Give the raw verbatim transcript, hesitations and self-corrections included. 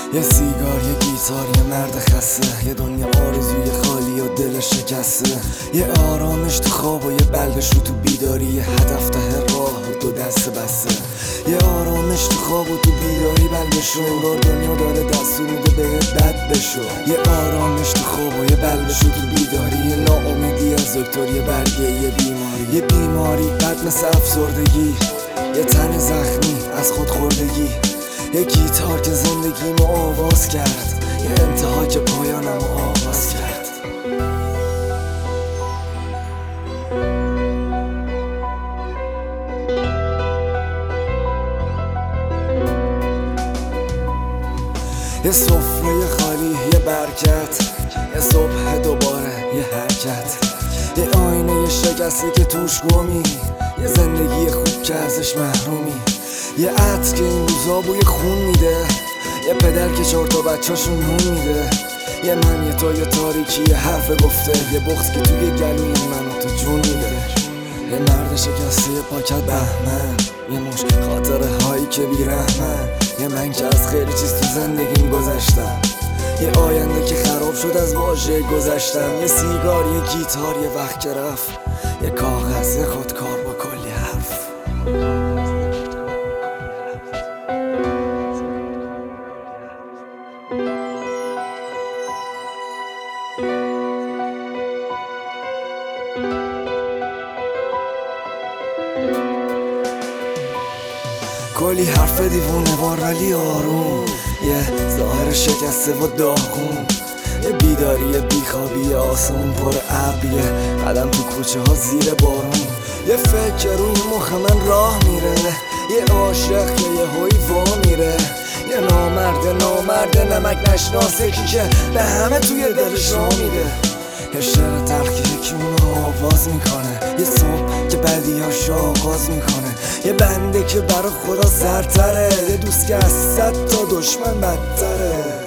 یه سیگار، یه گیتار، یه مرد خسته، یه دنیا آرزوی خالی و دل شکسته، یه آرامش تو خواب و یه بلبش رو تو بیداری، یه هدف ته راه و دو دست بسته. یه آرامش تو خواب و تو بیداری بلبش رو، انگار دنیا داره دستور میده بهت بد بشو. یه آرامش تو خواب و یه بلبش رو تو بیداری، یه ناامیدی از دکتر، یه برگه، یه بیماری، یه بیماری بد مثل افسردگی، یه تن زخمی از خودخوردگی، یه گیتار که زندگیمو آواز کرد، یه انتها که پایانمو آغاز کرد. یه سفره خالی، یه برکت، یه صبح دوباره، یه حرکت، یه آینه یه شکسته که توش گمی، یه زندگی خوب که ازش محرومی، یه عطر که این روزا بوی خون میده، یه پدر که چهار تا بچه‌شون نون میده، یه من، یه تا، یه تاریکی، یه حرف گفته، یه بغض که توی گلوی من و تو جون میده، یه مرد شکسته، یه پاکت بهمن، یه مش خاطره هایی که بیرحمن، یه من که از خیلی چیز تو زندگیم گذشتم، یه آینده که خراب شد از واژه گذشتم، یه سیگار، یه گیتار، یه وقت که رفت، یه کاغذ، یه خودکار با کلی حرف. کلی حرف دیوونه وار ولی آروم، یه ظاهر شکسته و داغون، یه بیداری، یه بیخوابی آسمون پر ابر، یه قدم تو کوچه ها زیر بارون، یه فکر روی مخ من راه میره، یه عاشق که یه هوی وا میره، یه نامرد نامرد نمک نشناسه کی که به همه توی دلش را میده، یه شعر تلخی که اونو آواز میکنه، یه صبح که بدیاشو آغاز میکنه، یه بنده که برا خدا سرتره، یه دوست که از صد تا دشمن بدتره.